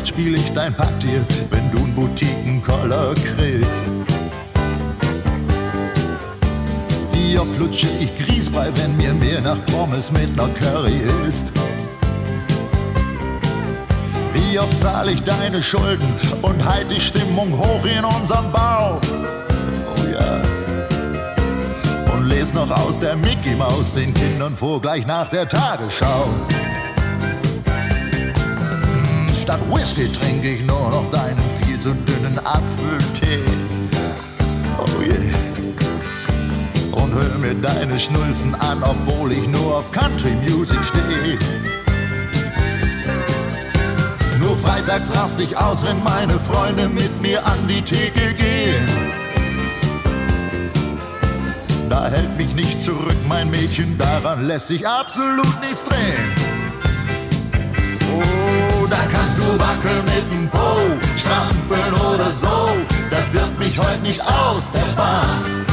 oft spiel ich dein Packtier, wenn du einen Boutiquenkoller kriegst. Wie oft lutsche ich Grießbrei, wenn mir mehr nach Pommes mit ner Curry ist. Wie oft zahl ich deine Schulden und halt die Stimmung hoch in unserem Bau. Oh ja. Und les noch aus der Mickey Maus den Kindern vor, gleich nach der Tagesschau. Statt Whisky trinke ich nur noch deinen viel zu dünnen Apfeltee. Oh yeah. Und hör mir deine Schnulzen an, obwohl ich nur auf Country Music stehe. Nur freitags rast ich aus, wenn meine Freunde mit mir an die Theke gehen. Da hält mich nicht zurück, mein Mädchen, daran lässt sich absolut nichts drehen. Oh, da kannst du wackeln mit'm Po, strampeln oder so, das wirft mich heute nicht aus der Bahn.